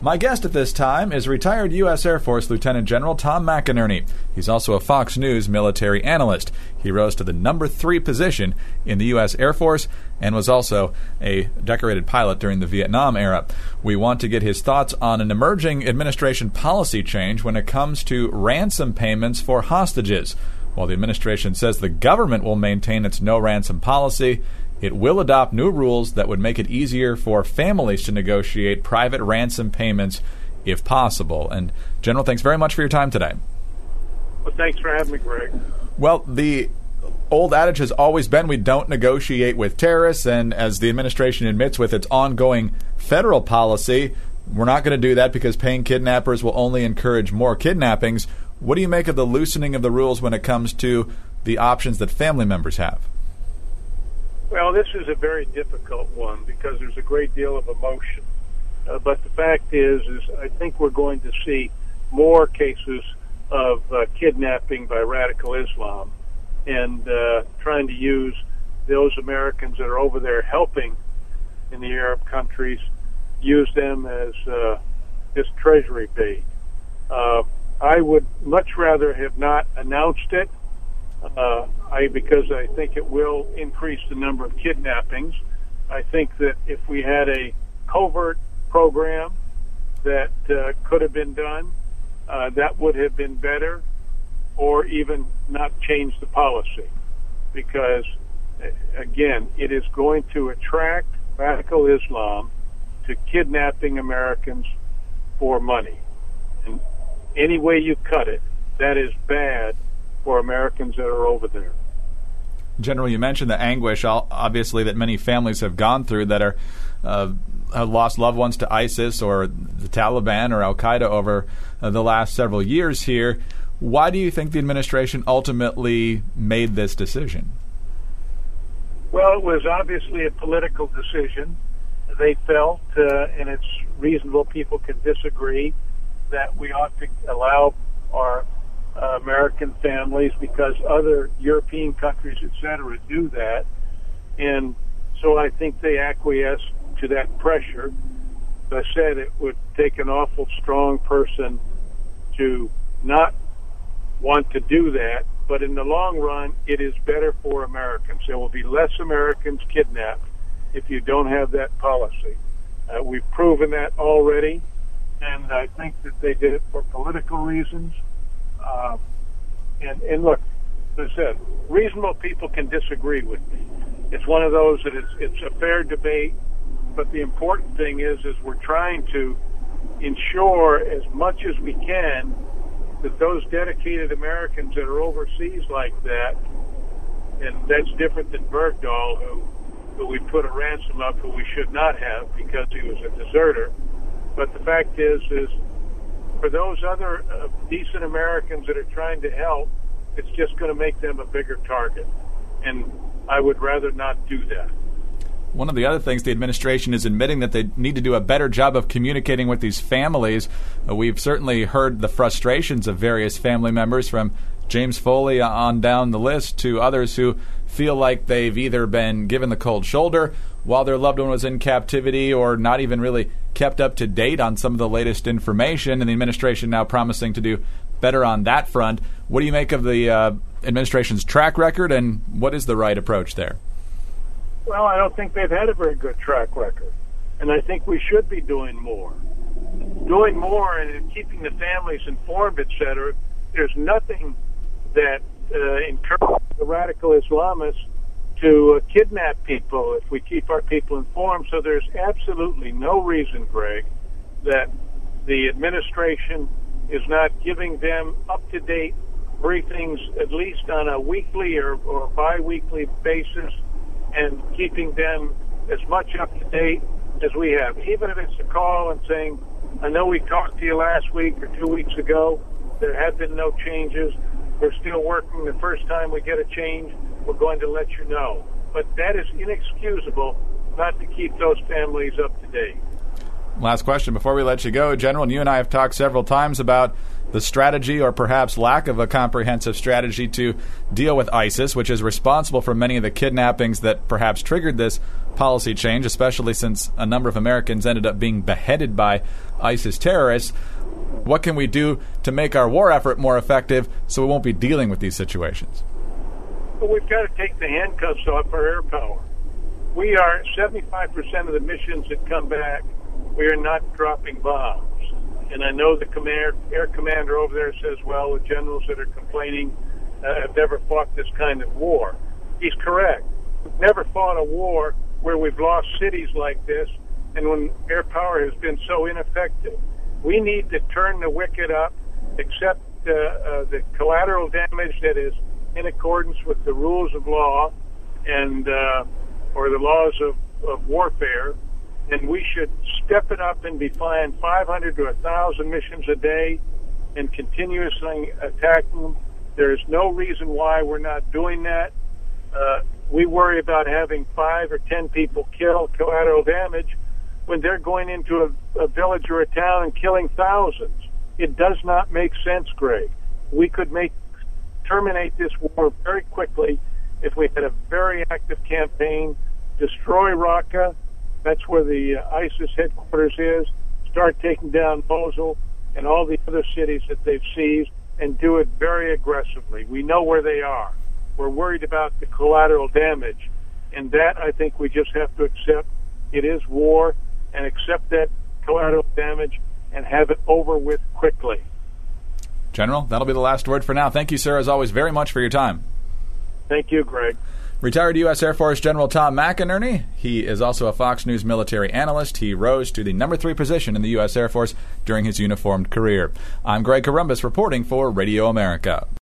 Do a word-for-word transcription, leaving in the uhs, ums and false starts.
My guest at this time is retired U S Air Force Lieutenant General Tom McInerney. He's also a Fox News military analyst. He rose to the number three position in the U S Air Force and was also a decorated pilot during the Vietnam era. We want to get his thoughts on an emerging administration policy change when it comes to ransom payments for hostages. While the administration says the government will maintain its no ransom policy, it will adopt new rules that would make it easier for families to negotiate private ransom payments if possible. And, General, thanks very much for your time today. Well, thanks for having me, Greg. Well, the old adage has always been we don't negotiate with terrorists, and as the administration admits with its ongoing federal policy, we're not going to do that because paying kidnappers will only encourage more kidnappings. What do you make of the loosening of the rules when it comes to the options that family members have? Well, this is a very difficult one because there's a great deal of emotion. Uh, but the fact is, is I think we're going to see more cases of uh, kidnapping by radical Islam and uh, trying to use those Americans that are over there helping in the Arab countries, use them as uh, this treasury bait. Uh, I would much rather have not announced it. Uh, I because I think it will increase the number of kidnappings. I think that if we had a covert program that uh, could have been done, uh, that would have been better, or even not change the policy. Because, again, it is going to attract radical Islam to kidnapping Americans for money. And any way you cut it, that is bad for Americans that are over there. General, you mentioned the anguish, obviously, that many families have gone through that are uh, have lost loved ones to ISIS or the Taliban or Al-Qaeda over uh, the last several years here. Why do you think the administration ultimately made this decision? Well, it was obviously a political decision. They felt, uh, and it's reasonable, people can disagree, that we ought to allow our Uh, American families, because other European countries, et cetera, do that. And so I think they acquiesced to that pressure. As I said, it would take an awful strong person to not want to do that, but in the long run, it is better for Americans. There will be less Americans kidnapped if you don't have that policy. Uh, we've proven that already, and I think that they did it for political reasons. Uh, and, and look, as I said, reasonable people can disagree with me. It's one of those that it's, it's a fair debate, but the important thing is, is we're trying to ensure as much as we can that those dedicated Americans that are overseas like that, and that's different than Bergdahl, who, who we put a ransom up who we should not have because he was a deserter. But the fact is, is for those other uh, decent Americans that are trying to help, it's just going to make them a bigger target. And I would rather not do that. One of the other things the administration is admitting that they need to do a better job of communicating with these families. Uh, we've certainly heard the frustrations of various family members, from James Foley on down the list to others who feel like they've either been given the cold shoulder while their loved one was in captivity or not even really kept up to date on some of the latest information, and the administration now promising to do better on that front. What do you make of the uh, administration's track record, and what is the right approach there? Well, I don't think they've had a very good track record, and I think we should be doing more. Doing more and keeping the families informed, et cetera. There's nothing that uh, encourages the radical Islamists to uh, kidnap people if we keep our people informed. So there's absolutely no reason, Greg, that the administration is not giving them up-to-date briefings, at least on a weekly or, or bi-weekly basis, and keeping them as much up-to-date as we have. Even if it's a call and saying, I know we talked to you last week or two weeks ago, there have been no changes, we're still working, the first time we get a change, we're going to let you know. But that is inexcusable not to keep those families up to date. Last question before we let you go, General. And you and I have talked several times about the strategy, or perhaps lack of a comprehensive strategy, to deal with ISIS, which is responsible for many of the kidnappings that perhaps triggered this policy change, especially since a number of Americans ended up being beheaded by ISIS terrorists. What can we do to make our war effort more effective so we won't be dealing with these situations? Well, we've got to take the handcuffs off our air power. We are seventy-five percent of the missions that come back, we are not dropping bombs. And I know the command, air commander over there says, well, the generals that are complaining uh, have never fought this kind of war. He's correct. We've never fought a war where we've lost cities like this, and when air power has been so ineffective. We need to turn the wicket up, accept uh, uh, the collateral damage that is in accordance with the rules of law and uh, or the laws of, of warfare, and we should step it up and be flying five hundred to one thousand missions a day and continuously attacking them. There's no reason why we're not doing that. Uh, we worry about having five or ten people killed, collateral damage, when they're going into a, a village or a town and killing thousands. It does not make sense, Greg. We could make terminate this war very quickly if we had a very active campaign, destroy Raqqa, that's where the uh, ISIS headquarters is, start taking down Mosul and all the other cities that they've seized, and do it very aggressively. We know where they are. We're worried about the collateral damage, and that I think we just have to accept. It is war, and accept that collateral damage and have it over with quickly. General, that'll be the last word for now. Thank you, sir, as always, very much for your time. Thank you, Greg. Retired U S Air Force General Tom McInerney. He is also a Fox News military analyst. He rose to the number three position in the U S Air Force during his uniformed career. I'm Greg Corombos reporting for Radio America.